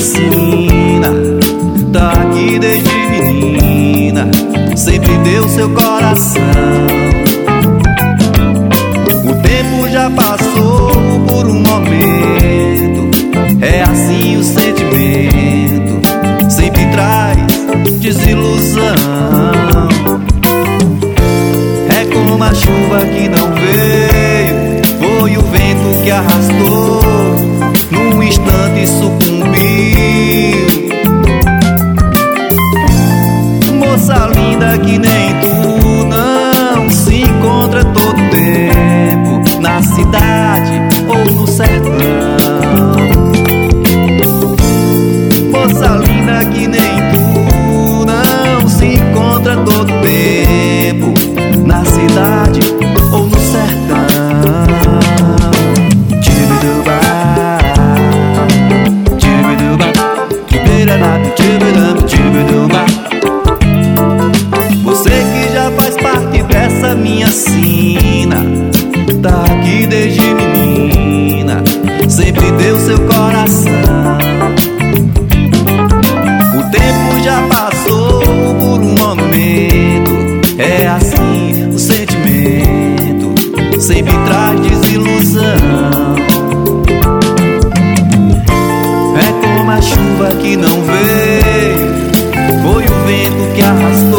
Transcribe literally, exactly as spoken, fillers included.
sina, tá aqui desde menina, sempre deu seu coração. O tempo já passou por um momento, é assim o sentimento, sempre traz desilusão. É como a chuva que não veio, foi o vento que arrastou, num instante sucumbiu. Moça linda que nem tu não se encontra todo tempo, na cidade ou no sertão. Moça linda que nem tu não se encontra todo tempo, na cidade ou no sertão. Tchibiduba, tchibiduba, tchibiduba, tchibiduba, tchibiduba. Você que já faz parte dessa minha sina, tá aqui desde menina, sempre deu seu coração. O tempo já passou por um momento, é assim o sentimento, sempre traz desilusão. É como a chuva que não veio, foi o vento que arrastou,